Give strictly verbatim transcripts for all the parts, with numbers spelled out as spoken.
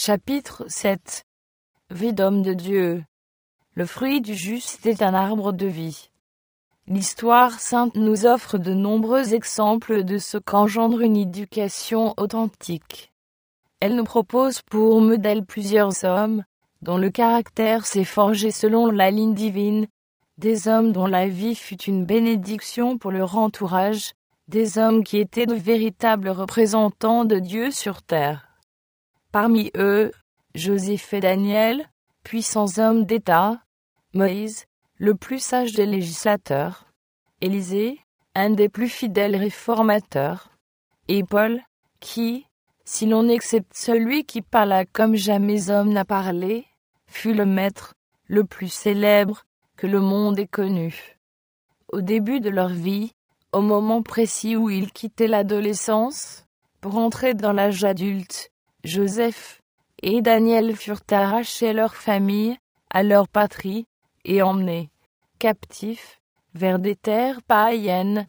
Chapitre sept. Vie d'homme de Dieu. Le fruit du juste est un arbre de vie. L'histoire sainte nous offre de nombreux exemples de ce qu'engendre une éducation authentique. Elle nous propose pour modèle plusieurs hommes, dont le caractère s'est forgé selon la ligne divine, des hommes dont la vie fut une bénédiction pour leur entourage, des hommes qui étaient de véritables représentants de Dieu sur terre. Parmi eux, Joseph et Daniel, puissants hommes d'État, Moïse, le plus sage des législateurs, Élisée, un des plus fidèles réformateurs, et Paul, qui, si l'on accepte celui qui parla comme jamais homme n'a parlé, fut le maître, le plus célèbre, que le monde ait connu. Au début de leur vie, au moment précis où ils quittaient l'adolescence, pour entrer dans l'âge adulte, Joseph et Daniel furent arrachés à leur famille, à leur patrie, et emmenés, captifs, vers des terres païennes.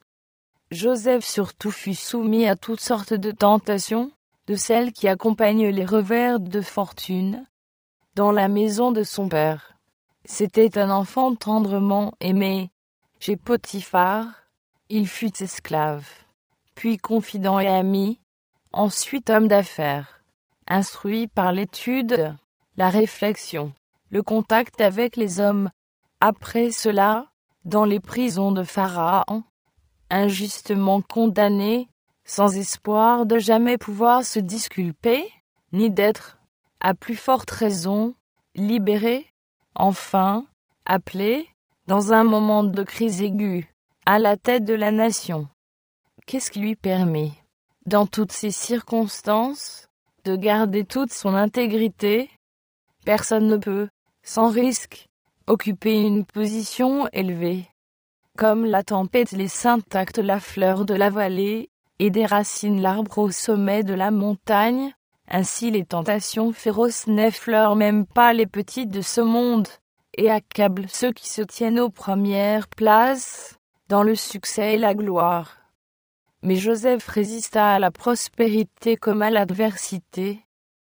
Joseph surtout fut soumis à toutes sortes de tentations, de celles qui accompagnent les revers de fortune, dans la maison de son père. C'était un enfant tendrement aimé. Chez Potiphar, il fut esclave, puis confident et ami, ensuite homme d'affaires. Instruit par l'étude, la réflexion, le contact avec les hommes. Après cela, dans les prisons de Pharaon, injustement condamné, sans espoir de jamais pouvoir se disculper, ni d'être, à plus forte raison, libéré, enfin, appelé, dans un moment de crise aiguë, à la tête de la nation. Qu'est-ce qui lui permet, dans toutes ces circonstances, de garder toute son intégrité? Personne ne peut, sans risque, occuper une position élevée. Comme la tempête les syntactes la fleur de la vallée, et déracine l'arbre au sommet de la montagne, ainsi les tentations féroces n'effleurent même pas les petits de ce monde, et accablent ceux qui se tiennent aux premières places, dans le succès et la gloire. Mais Joseph résista à la prospérité comme à l'adversité.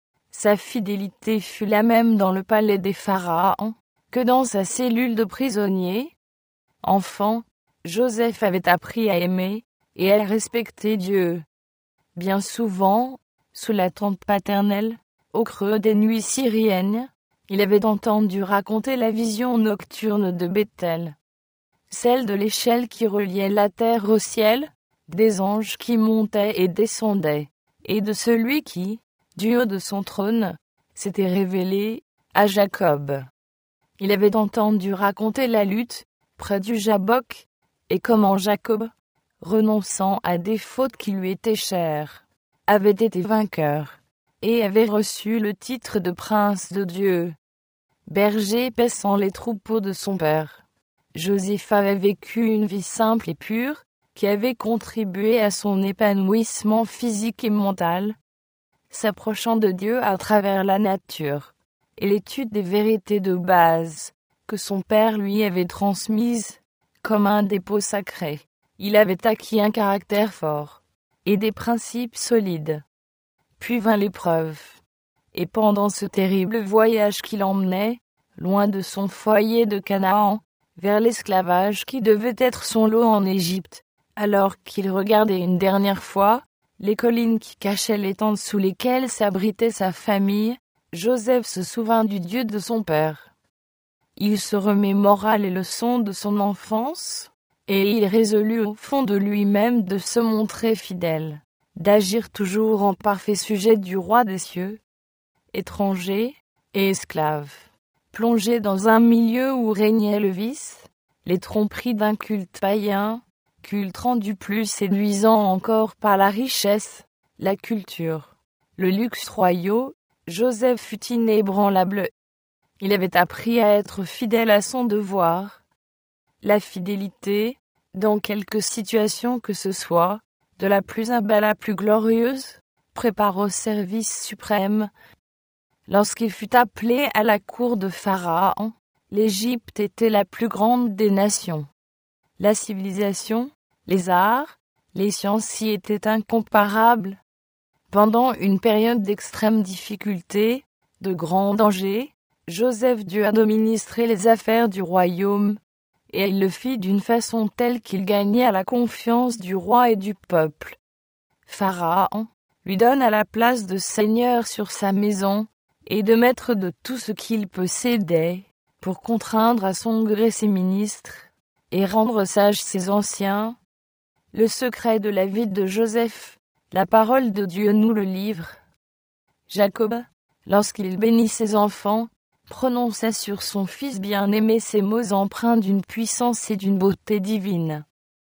Sa fidélité fut la même dans le palais des pharaons que dans sa cellule de prisonnier. Enfant, Joseph avait appris à aimer et à respecter Dieu. Bien souvent, sous la tente paternelle, au creux des nuits syriennes, il avait entendu raconter la vision nocturne de Bethel, celle de l'échelle qui reliait la terre au ciel, des anges qui montaient et descendaient, et de celui qui, du haut de son trône, s'était révélé à Jacob. Il avait entendu raconter la lutte près du Jabbok, et comment Jacob, renonçant à des fautes qui lui étaient chères, avait été vainqueur, et avait reçu le titre de prince de Dieu. Berger paissant les troupeaux de son père, Joseph avait vécu une vie simple et pure, qui avait contribué à son épanouissement physique et mental, s'approchant de Dieu à travers la nature et l'étude des vérités de base que son père lui avait transmises comme un dépôt sacré. Il avait acquis un caractère fort et des principes solides. Puis vint l'épreuve, et pendant ce terrible voyage qui l'emmenait, loin de son foyer de Canaan, vers l'esclavage qui devait être son lot en Égypte, alors qu'il regardait une dernière fois les collines qui cachaient les tentes sous lesquelles s'abritait sa famille, Joseph se souvint du Dieu de son père. Il se remémora les leçons de son enfance, et il résolut au fond de lui-même de se montrer fidèle, d'agir toujours en parfait sujet du roi des cieux, étranger et esclave, plongé dans un milieu où régnait le vice, les tromperies d'un culte païen, culte rendu plus séduisant encore par la richesse, la culture, le luxe royaux. Joseph fut inébranlable. Il avait appris à être fidèle à son devoir. La fidélité, dans quelque situation que ce soit, de la plus humble à la plus glorieuse, prépare au service suprême. Lorsqu'il fut appelé à la cour de Pharaon, l'Égypte était la plus grande des nations. La civilisation, les arts, les sciences y étaient incomparables. Pendant une période d'extrême difficulté, de grands dangers, Joseph dut administrer les affaires du royaume, et il le fit d'une façon telle qu'il gagna la confiance du roi et du peuple. Pharaon lui donne à la place de seigneur sur sa maison, et de maître de tout ce qu'il possédait, pour contraindre à son gré ses ministres, et rendre sages ses anciens. Le secret de la vie de Joseph, la parole de Dieu nous le livre. Jacob, lorsqu'il bénit ses enfants, prononça sur son fils bien-aimé ces mots empreints d'une puissance et d'une beauté divine.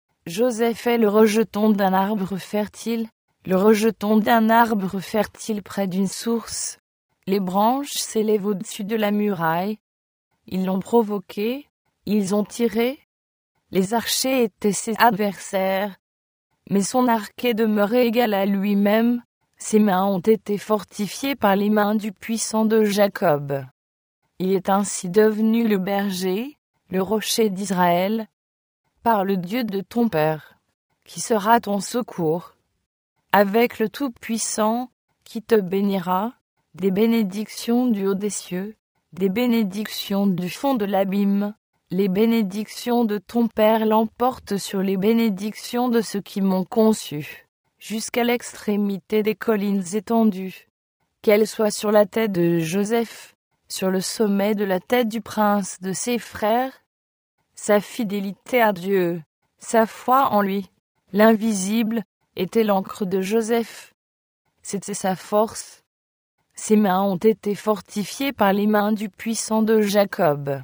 Joseph est le rejeton d'un arbre fertile, le rejeton d'un arbre fertile près d'une source. Les branches s'élèvent au-dessus de la muraille. Ils l'ont provoqué, ils ont tiré. Les archers étaient ses adversaires, mais son arc est demeuré égal à lui-même. Ses mains ont été fortifiées par les mains du puissant de Jacob. Il est ainsi devenu le berger, le rocher d'Israël, par le Dieu de ton Père, qui sera ton secours. Avec le Tout-Puissant, qui te bénira, des bénédictions du haut des cieux, des bénédictions du fond de l'abîme, les bénédictions de ton Père l'emportent sur les bénédictions de ceux qui m'ont conçu, jusqu'à l'extrémité des collines étendues. Qu'elles soient sur la tête de Joseph, sur le sommet de la tête du prince de ses frères, sa fidélité à Dieu, sa foi en lui, l'invisible, était l'encre de Joseph. C'était sa force. Ses mains ont été fortifiées par les mains du puissant de Jacob.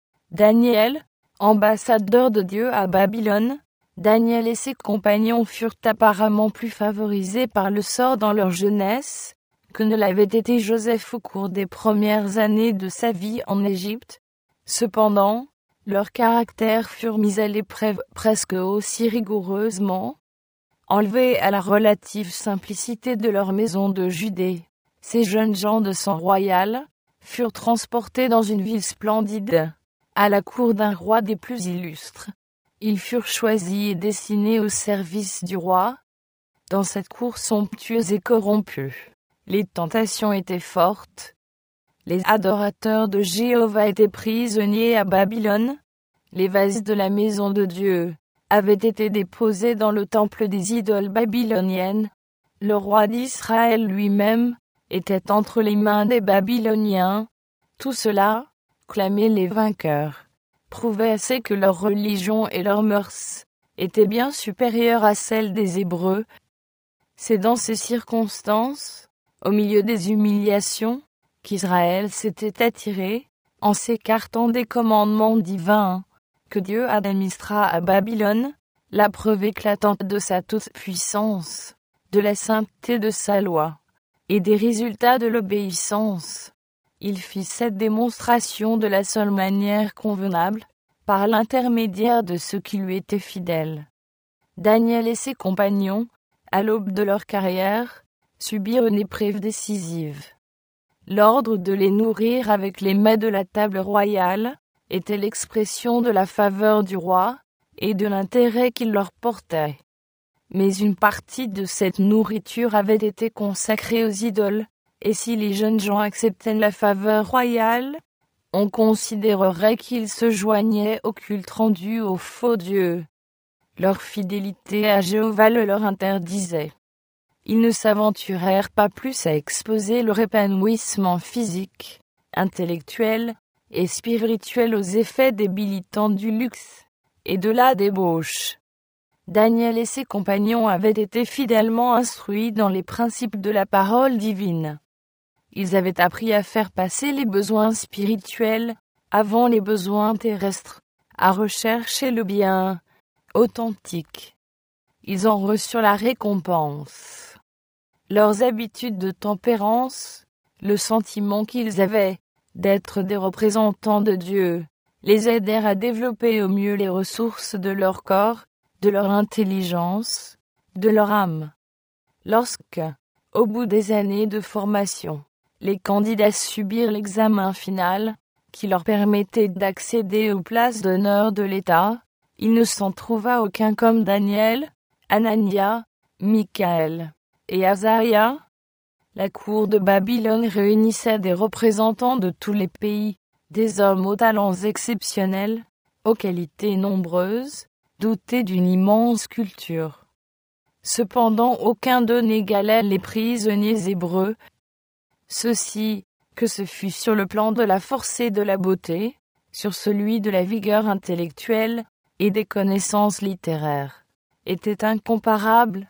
Daniel, ambassadeur de Dieu à Babylone, Daniel et ses compagnons furent apparemment plus favorisés par le sort dans leur jeunesse, que ne l'avait été Joseph au cours des premières années de sa vie en Égypte. Cependant, leurs caractères furent mis à l'épreuve presque aussi rigoureusement. Enlevés à la relative simplicité de leur maison de Judée, ces jeunes gens de sang royal furent transportés dans une ville splendide, à la cour d'un roi des plus illustres. Ils furent choisis et destinés au service du roi. Dans cette cour somptueuse et corrompue, les tentations étaient fortes. Les adorateurs de Jéhovah étaient prisonniers à Babylone. Les vases de la maison de Dieu avaient été déposés dans le temple des idoles babyloniennes. Le roi d'Israël lui-même était entre les mains des Babyloniens. Tout cela, clamaient les vainqueurs, prouvait assez que leur religion et leurs mœurs étaient bien supérieures à celles des Hébreux. C'est dans ces circonstances, au milieu des humiliations, qu'Israël s'était attiré, en s'écartant des commandements divins, que Dieu administra à Babylone, la preuve éclatante de sa toute-puissance, de la sainteté de sa loi, et des résultats de l'obéissance. Il fit cette démonstration de la seule manière convenable, par l'intermédiaire de ceux qui lui étaient fidèles. Daniel et ses compagnons, à l'aube de leur carrière, subirent une épreuve décisive. L'ordre de les nourrir avec les mets de la table royale était l'expression de la faveur du roi et de l'intérêt qu'il leur portait. Mais une partie de cette nourriture avait été consacrée aux idoles, et si les jeunes gens acceptaient la faveur royale, on considérerait qu'ils se joignaient au culte rendu aux faux dieux. Leur fidélité à Jéhovah le leur interdisait. Ils ne s'aventurèrent pas plus à exposer leur épanouissement physique, intellectuel et spirituel aux effets débilitants du luxe et de la débauche. Daniel et ses compagnons avaient été fidèlement instruits dans les principes de la parole divine. Ils avaient appris à faire passer les besoins spirituels avant les besoins terrestres, à rechercher le bien authentique. Ils en reçurent la récompense. Leurs habitudes de tempérance, le sentiment qu'ils avaient d'être des représentants de Dieu, les aidèrent à développer au mieux les ressources de leur corps, de leur intelligence, de leur âme. Lorsque, au bout des années de formation, les candidats subirent l'examen final, qui leur permettait d'accéder aux places d'honneur de l'État, il ne s'en trouva aucun comme Daniel, Anania, Michaël et Azaria. La cour de Babylone réunissait des représentants de tous les pays, des hommes aux talents exceptionnels, aux qualités nombreuses, dotés d'une immense culture. Cependant aucun d'eux n'égalait les prisonniers hébreux. Ceux-ci, que ce fût sur le plan de la force et de la beauté, sur celui de la vigueur intellectuelle et des connaissances littéraires, étaient incomparables.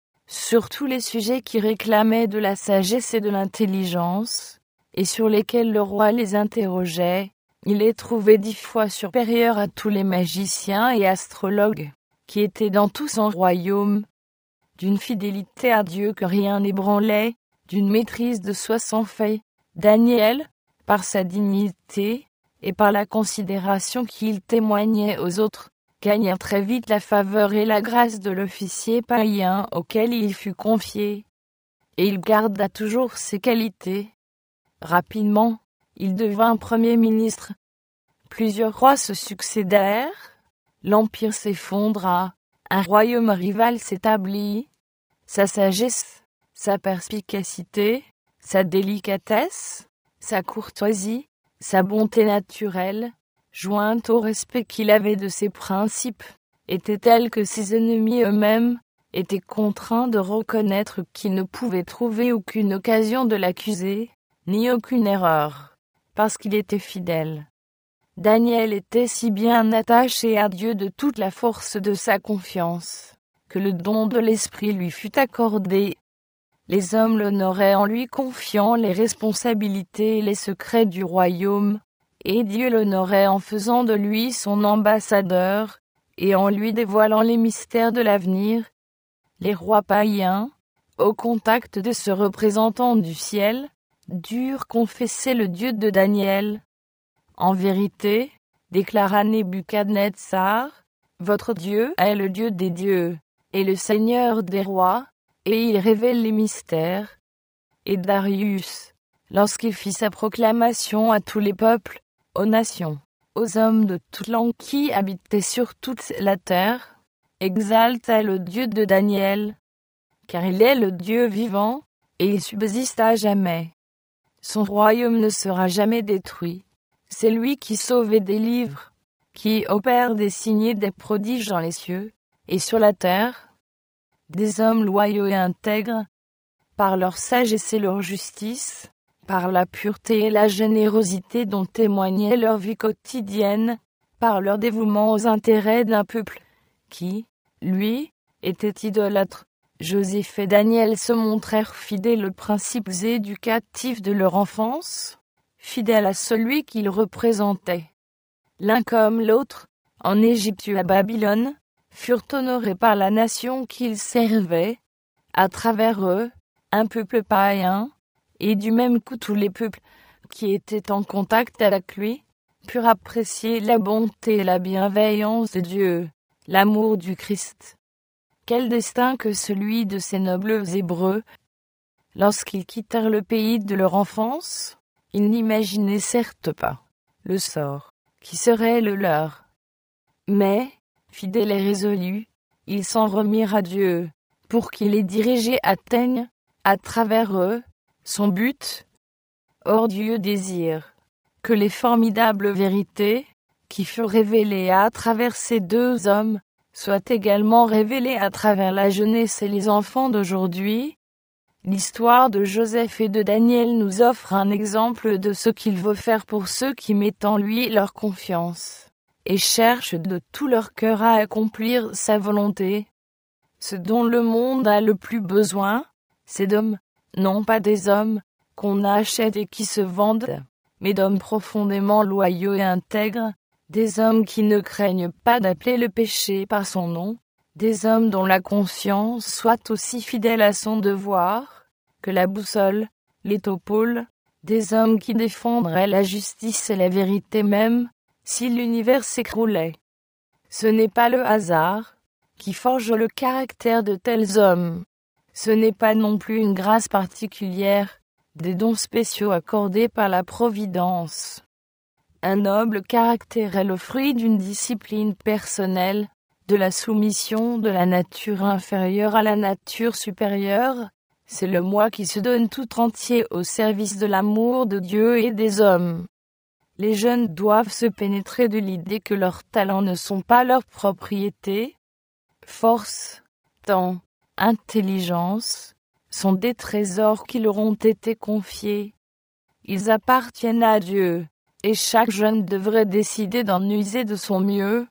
Sur tous les sujets qui réclamaient de la sagesse et de l'intelligence, et sur lesquels le roi les interrogeait, il les trouvait dix fois supérieurs à tous les magiciens et astrologues, qui étaient dans tout son royaume, d'une fidélité à Dieu que rien n'ébranlait, d'une maîtrise de soi sans faille. Daniel, par sa dignité, et par la considération qu'il témoignait aux autres, gagna très vite la faveur et la grâce de l'officier païen auquel il fut confié. Et il garda toujours ses qualités. Rapidement, il devint premier ministre. Plusieurs rois se succédèrent, l'empire s'effondra, un royaume rival s'établit. Sa sagesse, sa perspicacité, sa délicatesse, sa courtoisie, sa bonté naturelle, jointe au respect qu'il avait de ses principes, était telle que ses ennemis eux-mêmes étaient contraints de reconnaître qu'ils ne pouvaient trouver aucune occasion de l'accuser, ni aucune erreur, parce qu'il était fidèle. Daniel était si bien attaché à Dieu de toute la force de sa confiance, que le don de l'esprit lui fut accordé. Les hommes l'honoraient en lui confiant les responsabilités et les secrets du royaume, et Dieu l'honorait en faisant de lui son ambassadeur, et en lui dévoilant les mystères de l'avenir. Les rois païens, au contact de ce représentant du ciel, durent confesser le Dieu de Daniel. En vérité, déclara Nebuchadnezzar, votre Dieu est le Dieu des dieux, et le Seigneur des rois, et il révèle les mystères. Et Darius, lorsqu'il fit sa proclamation à tous les peuples, aux nations, aux hommes de toute langue qui habitaient sur toute la terre, exalta le Dieu de Daniel, car il est le Dieu vivant, et il subsiste à jamais. Son royaume ne sera jamais détruit. C'est lui qui sauve et délivre, qui opère des signes et des prodiges dans les cieux, et sur la terre, des hommes loyaux et intègres, par leur sagesse et leur justice, par la pureté et la générosité dont témoignait leur vie quotidienne, par leur dévouement aux intérêts d'un peuple qui, lui, était idolâtre. Joseph et Daniel se montrèrent fidèles aux principes éducatifs de leur enfance, fidèles à celui qu'ils représentaient. L'un comme l'autre, en Égypte ou à Babylone, furent honorés par la nation qu'ils servaient. À travers eux, un peuple païen, et du même coup tous les peuples qui étaient en contact avec lui, purent apprécier la bonté et la bienveillance de Dieu, l'amour du Christ. Quel destin que celui de ces nobles Hébreux! Lorsqu'ils quittèrent le pays de leur enfance, ils n'imaginaient certes pas le sort qui serait le leur. Mais, fidèles et résolus, ils s'en remirent à Dieu, pour qu'il les dirigeait atteignent, à travers eux, son but. Or Dieu désire que les formidables vérités, qui furent révélées à travers ces deux hommes, soient également révélées à travers la jeunesse et les enfants d'aujourd'hui. L'histoire de Joseph et de Daniel nous offre un exemple de ce qu'il veut faire pour ceux qui mettent en lui leur confiance, et cherchent de tout leur cœur à accomplir sa volonté. Ce dont le monde a le plus besoin, c'est d'hommes, non pas des hommes qu'on achète et qui se vendent, mais d'hommes profondément loyaux et intègres, des hommes qui ne craignent pas d'appeler le péché par son nom, des hommes dont la conscience soit aussi fidèle à son devoir que la boussole, l'étopole, des hommes qui défendraient la justice et la vérité même, si l'univers s'écroulait. Ce n'est pas le hasard qui forge le caractère de tels hommes. Ce n'est pas non plus une grâce particulière, des dons spéciaux accordés par la Providence. Un noble caractère est le fruit d'une discipline personnelle, de la soumission de la nature inférieure à la nature supérieure. c'est le moi qui se donne tout entier au service de l'amour de Dieu et des hommes. Les jeunes doivent se pénétrer de l'idée que leurs talents ne sont pas leur propriété. Force, temps, intelligence sont des trésors qui leur ont été confiés. Ils appartiennent à Dieu, et chaque jeune devrait décider d'en user de son mieux.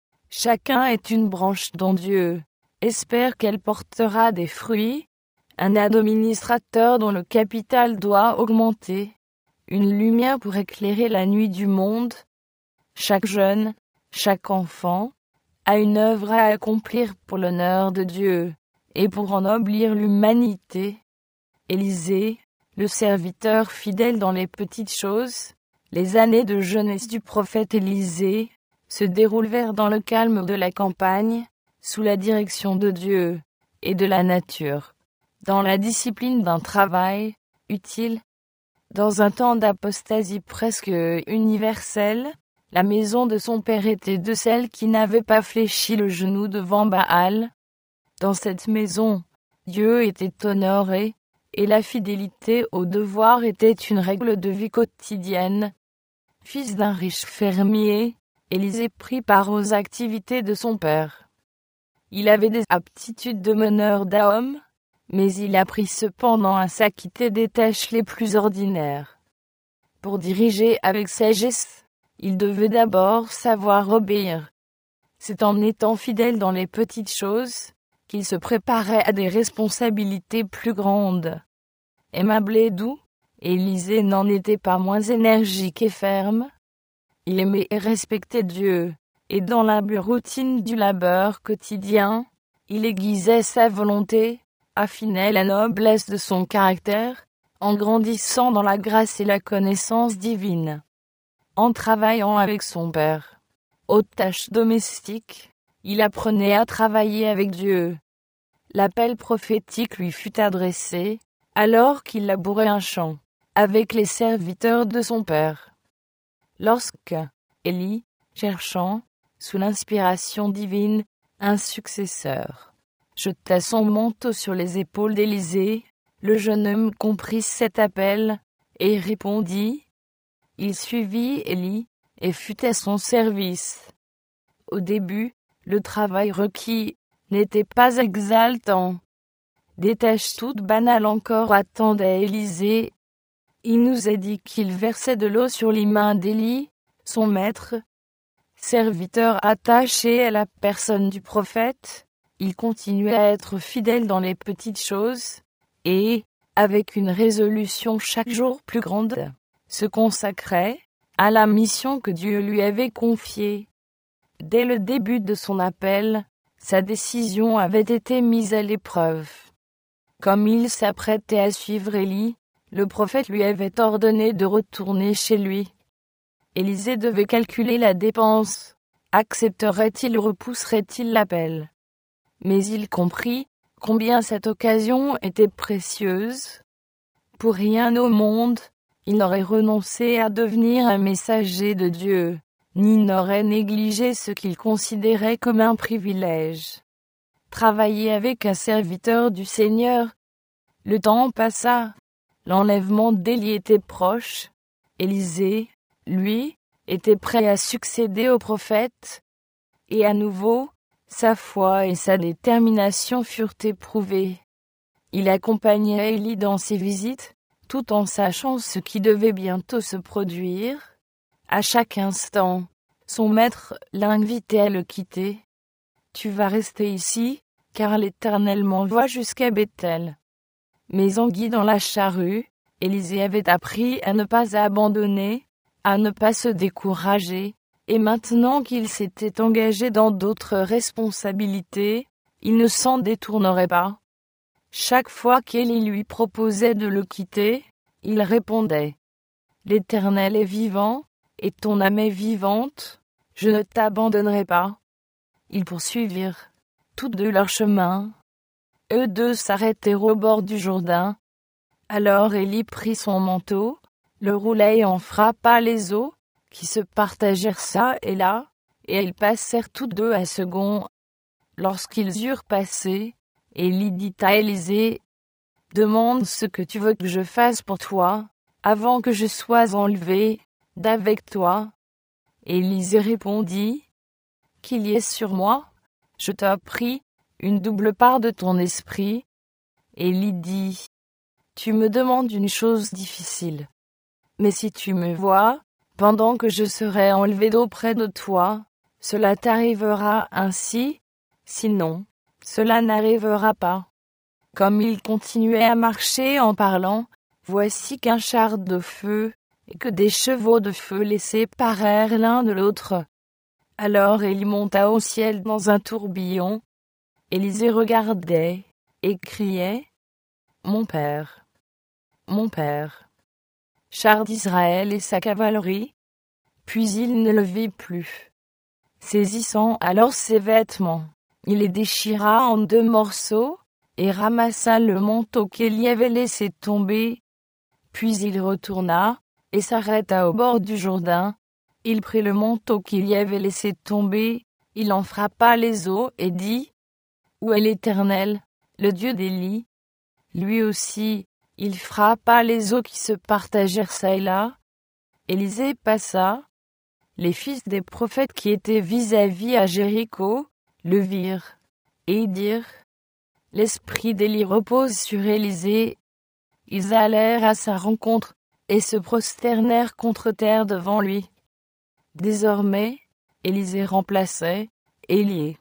Chacun est une branche dont Dieu espère qu'elle portera des fruits, un administrateur dont le capital doit augmenter, une lumière pour éclairer la nuit du monde. Chaque jeune, chaque enfant, a une œuvre à accomplir pour l'honneur de Dieu et pour ennoblir l'humanité. Élisée, le serviteur fidèle dans les petites choses, les années de jeunesse du prophète Élisée se déroulèrent dans le calme de la campagne, sous la direction de Dieu et de la nature, dans la discipline d'un travail utile. Dans un temps d'apostasie presque universelle, la maison de son père était de celles qui n'avaient pas fléchi le genou devant Baal. Dans cette maison, Dieu était honoré, et la fidélité au devoir était une règle de vie quotidienne. Fils d'un riche fermier, Élisée prit part aux activités de son père. Il avait des aptitudes de meneur d'hommes, mais il apprit cependant à s'acquitter des tâches les plus ordinaires. Pour diriger avec sagesse, il devait d'abord savoir obéir. C'est en étant fidèle dans les petites choses qu'il se préparait à des responsabilités plus grandes. Aimable et doux, Élisée n'en était pas moins énergique et ferme. Il aimait et respectait Dieu, et dans la routine du labeur quotidien, il aiguisait sa volonté, affinait la noblesse de son caractère, en grandissant dans la grâce et la connaissance divine. En travaillant avec son père, aux tâches domestiques, il apprenait à travailler avec Dieu. L'appel prophétique lui fut adressé, alors qu'il labourait un champ, avec les serviteurs de son père. Lorsque Élie, cherchant, sous l'inspiration divine, un successeur, jeta son manteau sur les épaules d'Élisée, le jeune homme comprit cet appel, et répondit. Il suivit Élie, et fut à son service. Au début, le travail requis n'était pas exaltant. Des tâches toutes banales encore attendaient Élisée. Il nous a dit qu'il versait de l'eau sur les mains d'Élie, son maître. Serviteur attaché à la personne du prophète, il continuait à être fidèle dans les petites choses, et, avec une résolution chaque jour plus grande, se consacrait à la mission que Dieu lui avait confiée. Dès le début de son appel, sa décision avait été mise à l'épreuve. Comme il s'apprêtait à suivre Élie, le prophète lui avait ordonné de retourner chez lui. Élisée devait calculer la dépense. Accepterait-il ou repousserait-il l'appel? Mais il comprit combien cette occasion était précieuse. Pour rien au monde, il n'aurait renoncé à devenir un messager de Dieu, ni n'aurait négligé ce qu'il considérait comme un privilège. Travailler avec un serviteur du Seigneur. Le temps passa. L'enlèvement d'Élie était proche. Élisée, lui, était prêt à succéder au prophète. Et à nouveau, sa foi et sa détermination furent éprouvées. Il accompagnait Élie dans ses visites, tout en sachant ce qui devait bientôt se produire. À chaque instant, son maître l'invitait à le quitter. « Tu vas rester ici, car l'Éternel m'envoie jusqu'à Béthel. » Mais en guidant la charrue, Élisée avait appris à ne pas abandonner, à ne pas se décourager, et maintenant qu'il s'était engagé dans d'autres responsabilités, il ne s'en détournerait pas. Chaque fois qu'Élie lui proposait de le quitter, il répondait « L'Éternel est vivant, et ton âme est vivante, je ne t'abandonnerai pas. » Ils poursuivirent tous deux leur chemin. Eux deux s'arrêtèrent au bord du Jourdain. Alors Élie prit son manteau, le roula et en frappa les eaux, qui se partagèrent çà et là, et ils passèrent tous deux à second. Lorsqu'ils eurent passé, Élie dit à Élisée, demande ce que tu veux que je fasse pour toi, avant que je sois enlevé d'avec toi. » Élisée répondit, « Qu'il y ait sur moi, je t'ai pris, une double part de ton esprit. » Élie dit, « Tu me demandes une chose difficile. Mais si tu me vois, pendant que je serai enlevé d'auprès de toi, cela t'arrivera ainsi, sinon, cela n'arrivera pas. » Comme il continuait à marcher en parlant, voici qu'un char de feu et que des chevaux de feu les séparèrent l'un de l'autre. Alors Élie monta au ciel dans un tourbillon. Élisée regardait et criait, « Mon père, mon père, char d'Israël et sa cavalerie. » Puis il ne le vit plus. Saisissant alors ses vêtements, il les déchira en deux morceaux, et ramassa le manteau qu'Élie avait laissé tomber. Puis il retourna, et s'arrêta au bord du Jourdain. Il prit le manteau qu'il y avait laissé tomber, il en frappa les eaux, et dit, « Où est l'Éternel, le Dieu d'Élie ?» Lui aussi, il frappa les eaux qui se partagèrent çà et là. Élisée passa. Les fils des prophètes qui étaient vis-à-vis à Jéricho, le virent, et dirent, « L'esprit d'Élie repose sur Élisée. » Ils allèrent à sa rencontre, et se prosternèrent contre terre devant lui. Désormais, Élisée remplaçait Élie.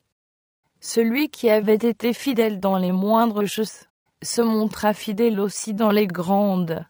Celui qui avait été fidèle dans les moindres choses, se montra fidèle aussi dans les grandes.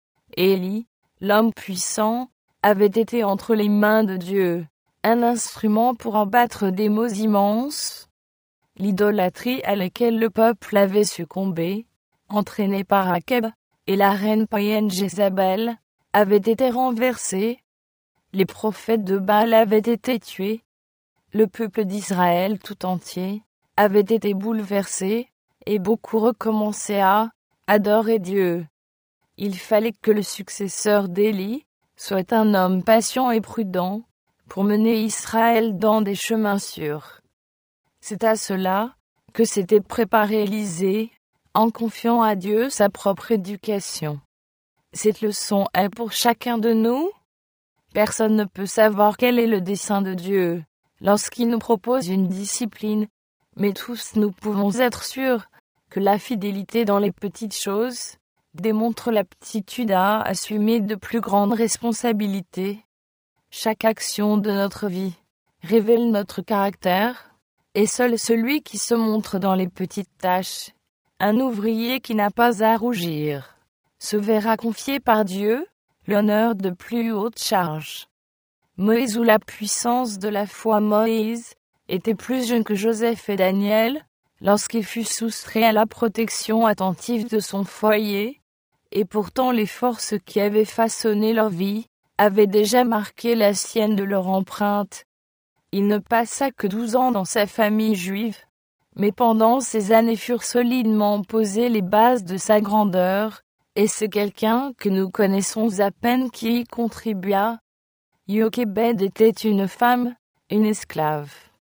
Élie, l'homme puissant, avait été entre les mains de Dieu, un instrument pour abattre des maux immenses. L'idolâtrie à laquelle le peuple avait succombé, entraînée par Akab, et la reine païenne Jézabel, avait été renversée. Les prophètes de Baal avaient été tués. Le peuple d'Israël tout entier avait été bouleversé, et beaucoup recommençaient à adorer Dieu. Il fallait que le successeur d'Élie soit un homme patient et prudent, pour mener Israël dans des chemins sûrs. C'est à cela que s'était préparé Élisée, en confiant à Dieu sa propre éducation. Cette leçon est pour chacun de nous. Personne ne peut savoir quel est le dessein de Dieu lorsqu'il nous propose une discipline, mais tous nous pouvons être sûrs que la fidélité dans les petites choses démontre l'aptitude à assumer de plus grandes responsabilités. Chaque action de notre vie révèle notre caractère, et seul celui qui se montre dans les petites tâches, un ouvrier qui n'a pas à rougir, se verra confier par Dieu l'honneur de plus hautes charges. Moïse ou la puissance de la foi. Moïse était plus jeune que Joseph et Daniel, lorsqu'il fut soustrait à la protection attentive de son foyer, et pourtant les forces qui avaient façonné leur vie avaient déjà marqué la sienne de leur empreinte. Il ne passa que douze ans dans sa famille juive, mais pendant ces années furent solidement posées les bases de sa grandeur, et c'est quelqu'un que nous connaissons à peine qui y contribua. Jochébed était une femme, une esclave.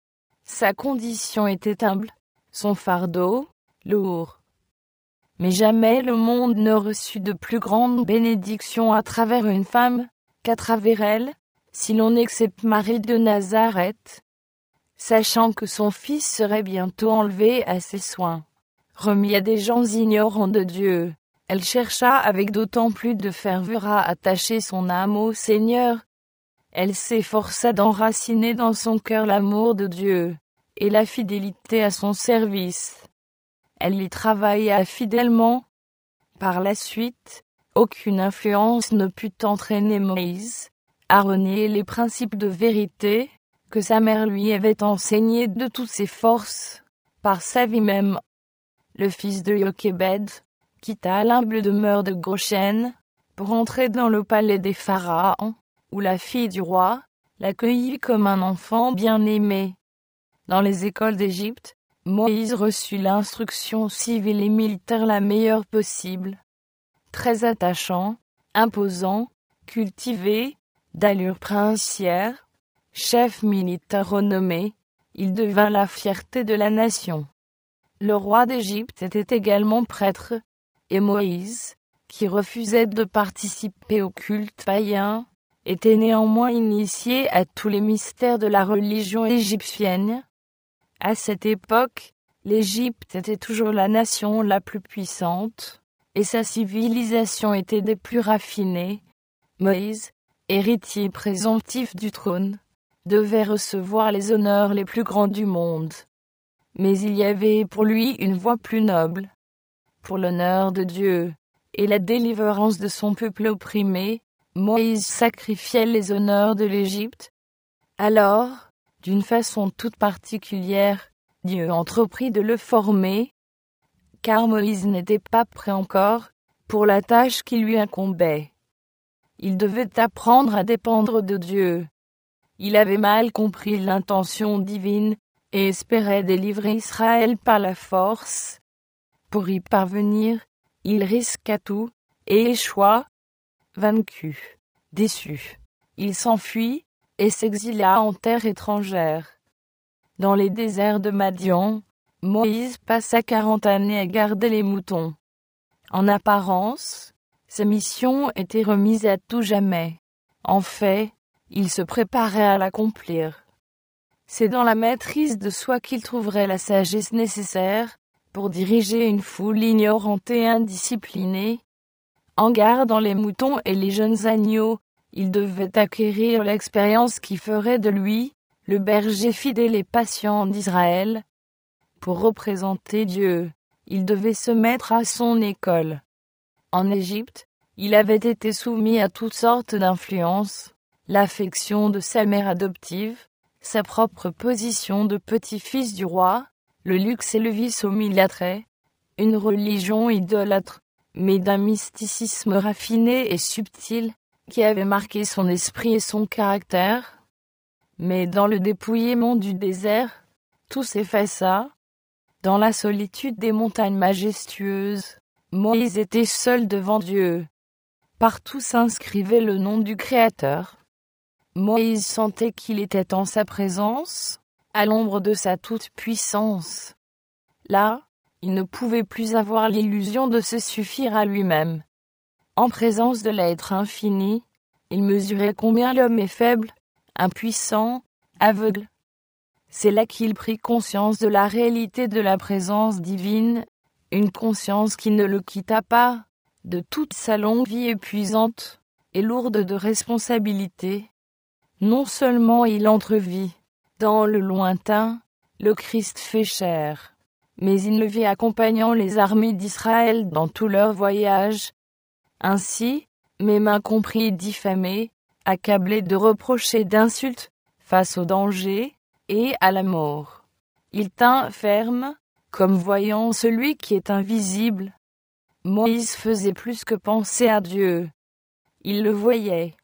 Sa condition était humble, son fardeau, lourd. Mais jamais le monde ne reçut de plus grande bénédiction à travers une femme qu'à travers elle, si l'on excepte Marie de Nazareth. Sachant que son fils serait bientôt enlevé à ses soins, remis à des gens ignorants de Dieu, elle chercha avec d'autant plus de ferveur à attacher son âme au Seigneur. Elle s'efforça d'enraciner dans son cœur l'amour de Dieu et la fidélité à son service. Elle y travailla fidèlement. Par la suite, aucune influence ne put entraîner Moïse à renier les principes de vérité que sa mère lui avait enseignés de toutes ses forces, par sa vie même. Le fils de Jochébed quitta l'humble demeure de Goshen pour entrer dans le palais des pharaons, où la fille du roi l'accueillit comme un enfant bien-aimé. Dans les écoles d'Égypte, Moïse reçut l'instruction civile et militaire la meilleure possible. Très attachant, imposant, cultivé, d'allure princière, chef militaire renommé, il devint la fierté de la nation. Le roi d'Égypte était également prêtre. et Moïse, qui refusait de participer au culte païen, était néanmoins initié à tous les mystères de la religion égyptienne. À cette époque, l'Égypte était toujours la nation la plus puissante, et sa civilisation était des plus raffinées. Moïse, héritier présomptif du trône, devait recevoir les honneurs les plus grands du monde. Mais il y avait pour lui une voie plus noble. Pour l'honneur de Dieu et la délivrance de son peuple opprimé, Moïse sacrifiait les honneurs de l'Égypte. Alors, d'une façon toute particulière, Dieu entreprit de le former, car Moïse n'était pas prêt encore pour la tâche qui lui incombait. Il devait apprendre à dépendre de Dieu. Il avait mal compris l'intention divine et espérait délivrer Israël par la force. Pour y parvenir, il risqua tout et échoua. Vaincu, déçu, il s'enfuit et s'exila en terre étrangère. Dans les déserts de Madian, Moïse passa quarante années à garder les moutons. En apparence, sa mission était remise à tout jamais. En fait, il se préparait à l'accomplir. C'est dans la maîtrise de soi qu'il trouverait la sagesse nécessaire pour diriger une foule ignorante et indisciplinée. En gardant les moutons et les jeunes agneaux, il devait acquérir l'expérience qui ferait de lui le berger fidèle et patient d'Israël. Pour représenter Dieu, il devait se mettre à son école. En Égypte, il avait été soumis à toutes sortes d'influences, l'affection de sa mère adoptive, sa propre position de petit-fils du roi, le luxe et le vice opilâtré, une religion idolâtre, mais d'un mysticisme raffiné et subtil, qui avait marqué son esprit et son caractère. Mais dans le dépouillement du désert, tout s'effaça. Dans la solitude des montagnes majestueuses, Moïse était seul devant Dieu. Partout s'inscrivait le nom du Créateur. Moïse sentait qu'il était en sa présence, à l'ombre de sa toute-puissance. Là, il ne pouvait plus avoir l'illusion de se suffire à lui-même. En présence de l'être infini, il mesurait combien l'homme est faible, impuissant, aveugle. C'est là qu'il prit conscience de la réalité de la présence divine, une conscience qui ne le quitta pas, de toute sa longue vie épuisante et lourde de responsabilités. Non seulement il entrevit, dans le lointain, le Christ fait chair, mais il le vit accompagnant les armées d'Israël dans tout leur voyage. Ainsi, même incompris et diffamé, accablé de reproches et d'insultes, face au danger et à la mort, il tint ferme, comme voyant celui qui est invisible. Moïse faisait plus que penser à Dieu. Il le voyait.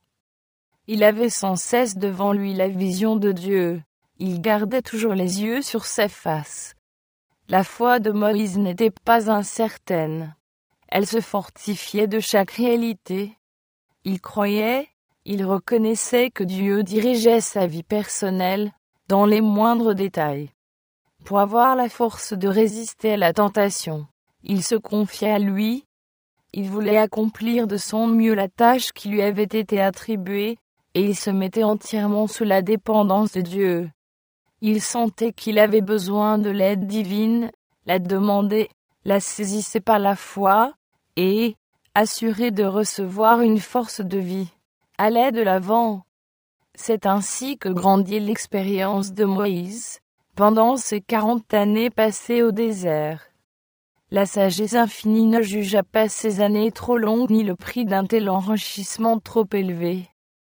Il avait sans cesse devant lui la vision de Dieu. Il gardait toujours les yeux sur sa face. La foi de Moïse n'était pas incertaine. Elle se fortifiait de chaque réalité. Il croyait, il reconnaissait que Dieu dirigeait sa vie personnelle, dans les moindres détails. Pour avoir la force de résister à la tentation, il se confiait à lui. Il voulait accomplir de son mieux la tâche qui lui avait été attribuée, et il se mettait entièrement sous la dépendance de Dieu. Il sentait qu'il avait besoin de l'aide divine, la demandait, la saisissait par la foi, et, assuré de recevoir une force de vie, allait de l'avant. C'est ainsi que grandit l'expérience de Moïse, pendant ces quarante années passées au désert. La sagesse infinie ne jugea pas ces années trop longues ni le prix d'un tel enrichissement trop élevé.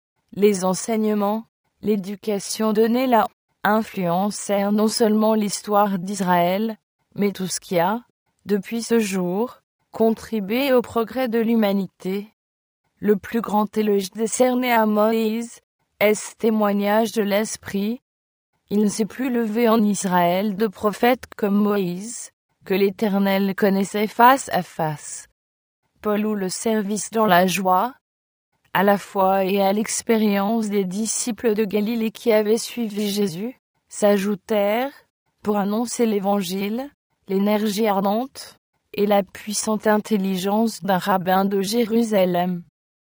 Les enseignements, l'éducation donnée là influencèrent non seulement l'histoire d'Israël, mais tout ce qui a, depuis ce jour, contribué au progrès de l'humanité. Le plus grand éloge décerné à Moïse est ce témoignage de l'Esprit. Il ne s'est plus levé en Israël de prophète comme Moïse, que l'Éternel connaissait face à face. Paul ou le service dans la joie, à la foi et à l'expérience des disciples de Galilée qui avaient suivi Jésus, s'ajoutèrent, pour annoncer l'Évangile, l'énergie ardente, et la puissante intelligence d'un rabbin de Jérusalem.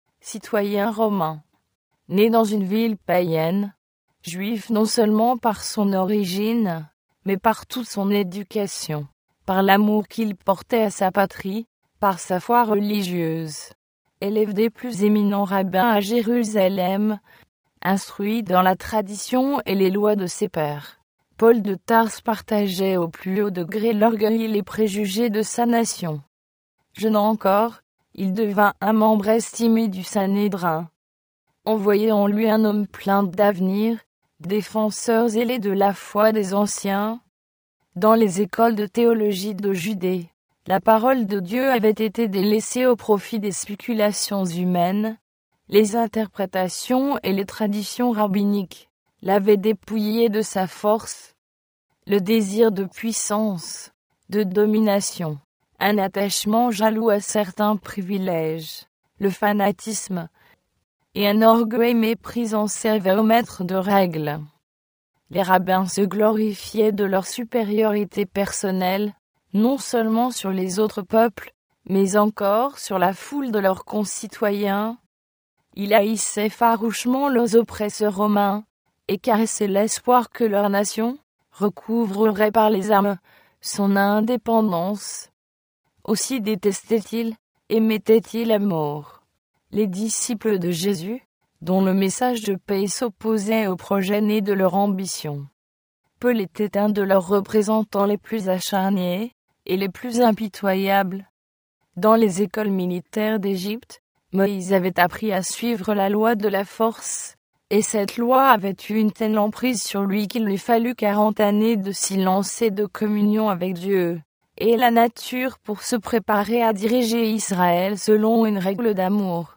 Citoyen romain. Né dans une ville païenne, juif non seulement par son origine, mais par toute son éducation, par l'amour qu'il portait à sa patrie, par sa foi religieuse. Élève des plus éminents rabbins à Jérusalem, instruit dans la tradition et les lois de ses pères, Paul de Tarse partageait au plus haut degré l'orgueil et les préjugés de sa nation. Jeune encore, il devint un membre estimé du Sanhédrin. On voyait en lui un homme plein d'avenir, défenseur zélé de la foi des anciens. Dans les écoles de théologie de Judée, la parole de Dieu avait été délaissée au profit des spéculations humaines. Les interprétations et les traditions rabbiniques l'avaient dépouillé de sa force. Le désir de puissance, de domination, un attachement jaloux à certains privilèges, le fanatisme et un orgueil méprisant servaient au maître de règles. Les rabbins se glorifiaient de leur supériorité personnelle, non seulement sur les autres peuples, mais encore sur la foule de leurs concitoyens. Ils haïssaient farouchement leurs oppresseurs romains, et caressaient l'espoir que leur nation recouvrerait par les armes son indépendance. Aussi détestaient-ils et mettaient-ils à mort les disciples de Jésus, dont le message de paix s'opposait au projet né de leur ambition. Paul était un de leurs représentants les plus acharnés et les plus impitoyables. Dans les écoles militaires d'Égypte, Moïse avait appris à suivre la loi de la force, et cette loi avait eu une telle emprise sur lui qu'il lui fallut quarante années de silence et de communion avec Dieu et la nature pour se préparer à diriger Israël selon une règle d'amour.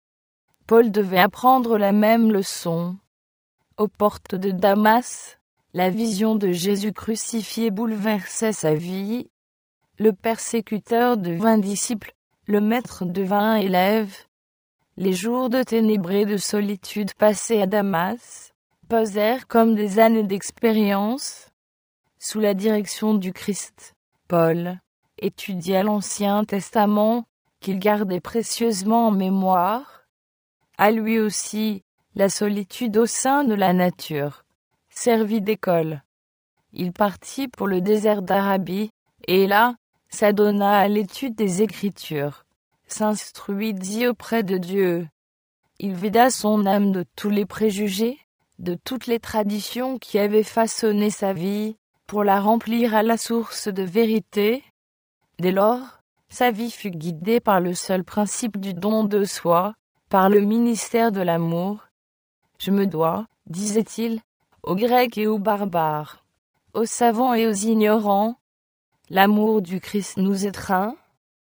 Paul devait apprendre la même leçon. Aux portes de Damas, la vision de Jésus crucifié bouleversait sa vie. Le persécuteur devint disciple, le maître devint élève. Les jours de ténèbres et de solitude passés à Damas posèrent comme des années d'expérience. Sous la direction du Christ, Paul étudia l'Ancien Testament, qu'il gardait précieusement en mémoire. À lui aussi, la solitude au sein de la nature servit d'école. Il partit pour le désert d'Arabie, et là, s'adonna à l'étude des Écritures, s'instruisit auprès de Dieu. Il vida son âme de tous les préjugés, de toutes les traditions qui avaient façonné sa vie, pour la remplir à la source de vérité. Dès lors, sa vie fut guidée par le seul principe du don de soi, par le ministère de l'amour. Je me dois, disait-il, aux Grecs et aux barbares, aux savants et aux ignorants. L'amour du Christ nous étreint.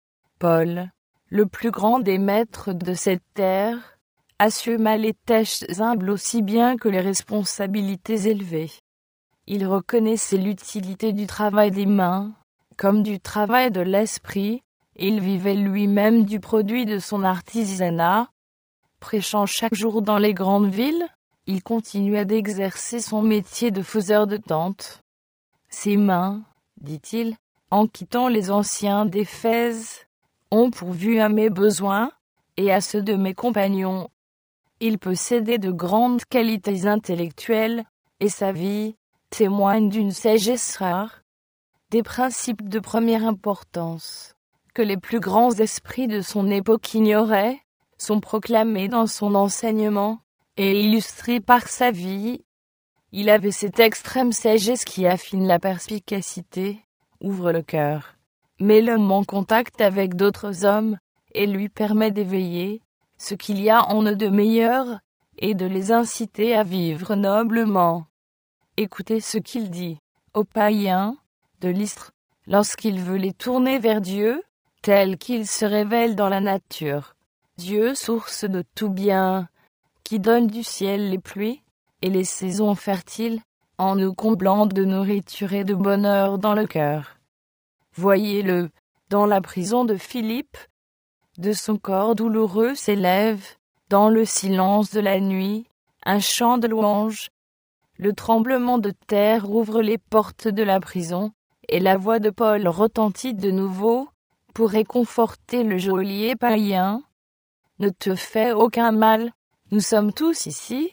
Paul, le plus grand des maîtres de cette terre, assuma les tâches humbles aussi bien que les responsabilités élevées. Il reconnaissait l'utilité du travail des mains, comme du travail de l'esprit. Il vivait lui-même du produit de son artisanat. Prêchant chaque jour dans les grandes villes, il continua d'exercer son métier de faiseur de tentes. Ses mains, dit-il, en quittant les anciens d'Éphèse, ont pourvu à mes besoins et à ceux de mes compagnons. Il possédait de grandes qualités intellectuelles, et sa vie témoigne d'une sagesse rare, des principes de première importance, que les plus grands esprits de son époque ignoraient, sont proclamés dans son enseignement et illustrés par sa vie. Il avait cette extrême sagesse qui affine la perspicacité, ouvre le cœur, met l'homme en contact avec d'autres hommes et lui permet d'éveiller ce qu'il y a en eux de meilleur et de les inciter à vivre noblement. Écoutez ce qu'il dit aux païens de Lystre lorsqu'il veut les tourner vers Dieu, tel qu'il se révèle dans la nature. Dieu, source de tout bien, qui donne du ciel les pluies et les saisons fertiles, en nous comblant de nourriture et de bonheur dans le cœur. Voyez-le, dans la prison de Philippe, de son corps douloureux s'élève, dans le silence de la nuit, un chant de louange. Le tremblement de terre ouvre les portes de la prison, et la voix de Paul retentit de nouveau. pour réconforter le geôlier païen. Ne te fais aucun mal, nous sommes tous ici.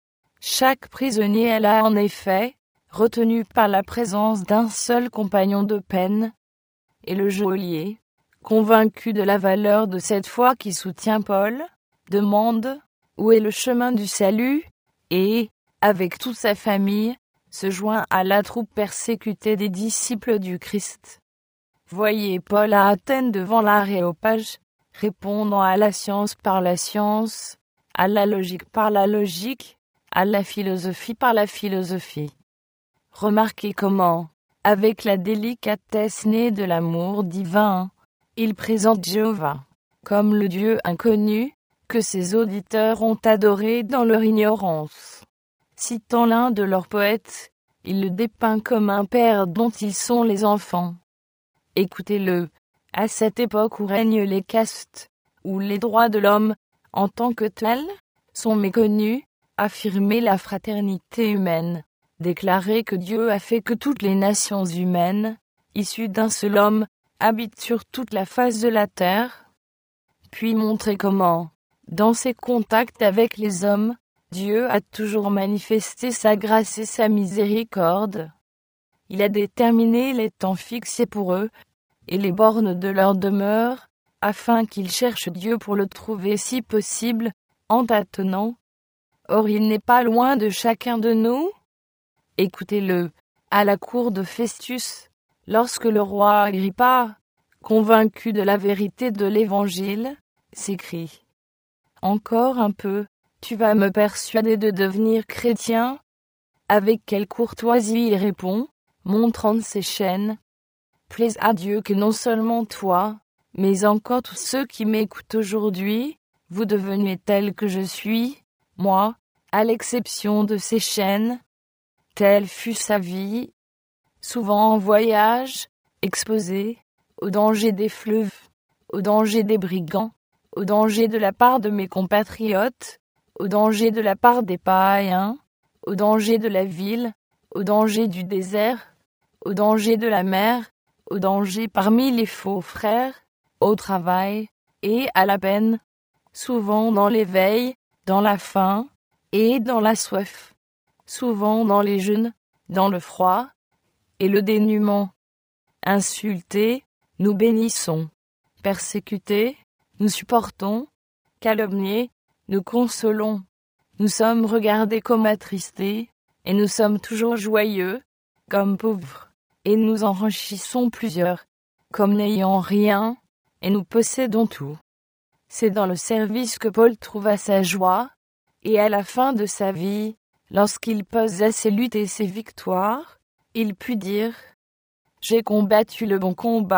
Chaque prisonnier est là en effet, retenu par la présence d'un seul compagnon de peine. Et le geôlier, convaincu de la valeur de cette foi qui soutient Paul, demande « Où est le chemin du salut ?» et, avec toute sa famille, se joint à la troupe persécutée des disciples du Christ. Voyez Paul à Athènes devant l'Aréopage, répondant à la science par la science, à la logique par la logique, à la philosophie par la philosophie. Remarquez comment, avec la délicatesse née de l'amour divin, il présente Jéhovah comme le Dieu inconnu que ses auditeurs ont adoré dans leur ignorance. Citant l'un de leurs poètes, il le dépeint comme un père dont ils sont les enfants. Écoutez-le, à cette époque où règnent les castes, où les droits de l'homme, en tant que tels, sont méconnus, affirmer la fraternité humaine, déclarer que Dieu a fait que toutes les nations humaines, issues d'un seul homme, habitent sur toute la face de la terre, puis montrer comment, dans ses contacts avec les hommes, Dieu a toujours manifesté sa grâce et sa miséricorde. Il a déterminé les temps fixés pour eux, et les bornes de leur demeure, afin qu'ils cherchent Dieu pour le trouver si possible, en tâtonnant. Or il n'est pas loin de chacun de nous. Écoutez-le, à la cour de Festus, lorsque le roi Agrippa, convaincu de la vérité de l'Évangile, s'écrie « Encore un peu, tu vas me persuader de devenir chrétien ?» Avec quelle courtoisie il répond, montrant ses chaînes. « Plaise à Dieu que non seulement toi, mais encore tous ceux qui m'écoutent aujourd'hui, vous deveniez tels que je suis, moi, à l'exception de ces chaînes. » Telle fut sa vie, souvent en voyage, exposé au danger des fleuves, au danger des brigands, au danger de la part de mes compatriotes, au danger de la part des païens, au danger de la ville, au danger du désert, au danger de la mer, au danger parmi les faux frères, au travail et à la peine, souvent dans l'éveil, dans la faim et dans la soif, souvent dans les jeûnes, dans le froid et le dénuement. Insultés, nous bénissons. Persécutés, nous supportons. Calomniés, nous consolons. Nous sommes regardés comme attristés, et nous sommes toujours joyeux, comme pauvres, et nous enrichissons plusieurs, comme n'ayant rien, et nous possédons tout. C'est dans le service que Paul trouva sa joie, et à la fin de sa vie, lorsqu'il posa ses luttes et ses victoires, il put dire « J'ai combattu le bon combat ».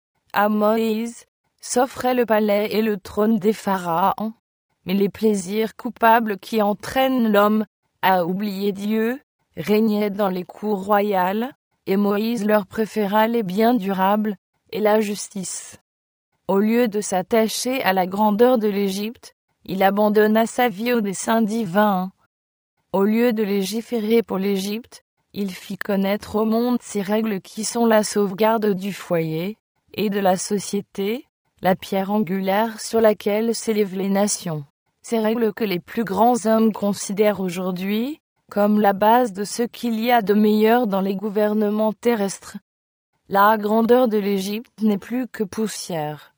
À Moïse s'offrait le palais et le trône des pharaons, mais les plaisirs coupables qui entraînent l'homme à oublier Dieu régnaient dans les cours royales, et Moïse leur préféra les biens durables et la justice. Au lieu de s'attacher à la grandeur de l'Égypte, il abandonna sa vie au dessein divin. Au lieu de légiférer pour l'Égypte, il fit connaître au monde ces règles qui sont la sauvegarde du foyer et de la société, la pierre angulaire sur laquelle s'élèvent les nations. Ces règles que les plus grands hommes considèrent aujourd'hui comme la base de ce qu'il y a de meilleur dans les gouvernements terrestres. La grandeur de l'Égypte n'est plus que poussière.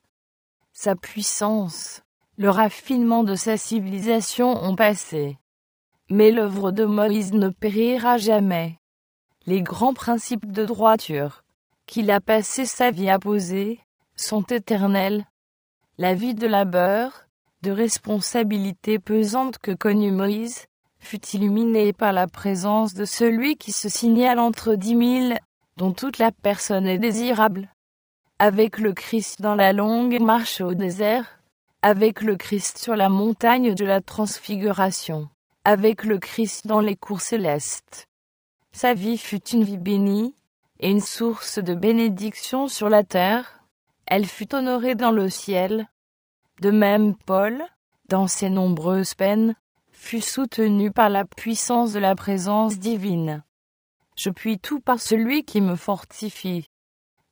Sa puissance, le raffinement de sa civilisation ont passé. Mais l'œuvre de Moïse ne périra jamais. Les grands principes de droiture, qu'il a passé sa vie à poser, sont éternels. La vie de labeur, de responsabilité pesante que connut Moïse, fut illuminée par la présence de celui qui se signale entre dix mille, dont toute la personne est désirable. Avec le Christ dans la longue marche au désert, avec le Christ sur la montagne de la transfiguration, avec le Christ dans les cours célestes. Sa vie fut une vie bénie, et une source de bénédiction sur la terre. Elle fut honorée dans le ciel. De même, Paul, dans ses nombreuses peines, fut soutenu par la puissance de la présence divine. Je puis tout par celui qui me fortifie.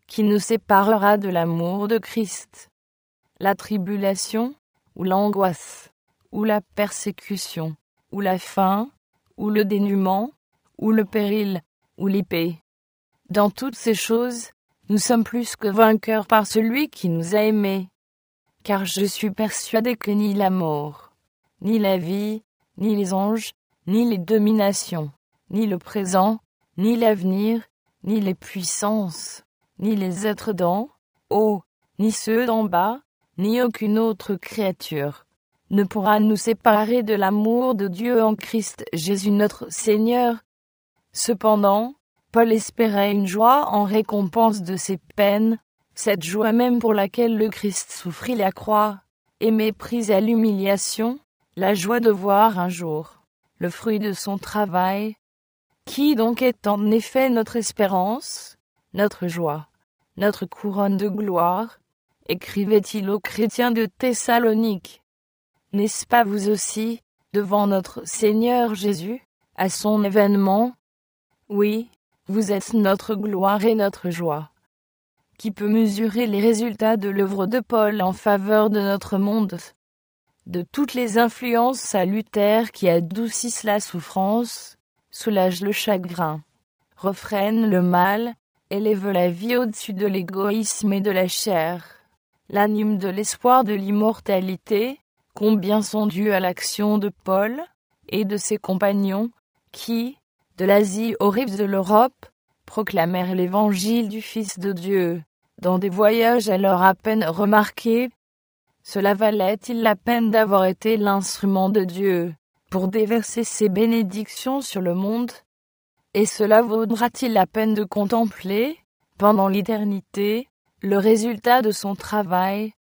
qui nous séparera de l'amour de Christ? La tribulation, ou l'angoisse, ou la persécution, ou la faim, ou le dénuement, ou le péril, ou l'épée. Dans toutes ces choses, nous sommes plus que vainqueurs par celui qui nous a aimés. Car je suis persuadé que ni la mort, ni la vie, ni les anges, ni les dominations, ni le présent, ni l'avenir, ni les puissances, ni les êtres d'en haut, ni ceux d'en bas, ni aucune autre créature ne pourra nous séparer de l'amour de Dieu en Christ Jésus notre Seigneur. Cependant, Paul espérait une joie en récompense de ses peines, cette joie même pour laquelle le Christ souffrit la croix, et méprisa l'humiliation, la joie de voir un jour le fruit de son travail. Qui donc est en effet notre espérance, notre joie, notre couronne de gloire, écrivait-il aux chrétiens de Thessalonique. N'est-ce pas vous aussi, devant notre Seigneur Jésus, à son événement? Oui, vous êtes notre gloire et notre joie. Qui peut mesurer les résultats de l'œuvre de Paul en faveur de notre monde? De toutes les influences salutaires qui adoucissent la souffrance, soulagent le chagrin, refreinent le mal, élèvent la vie au-dessus de l'égoïsme et de la chair, l'animent de l'espoir de l'immortalité, combien sont dus à l'action de Paul et de ses compagnons qui, de l'Asie aux rives de l'Europe, proclamèrent l'évangile du Fils de Dieu, dans des voyages alors à peine remarqués. Cela valait-il la peine d'avoir été l'instrument de Dieu pour déverser ses bénédictions sur le monde? Et cela vaudra-t-il la peine de contempler, pendant l'éternité, le résultat de son travail,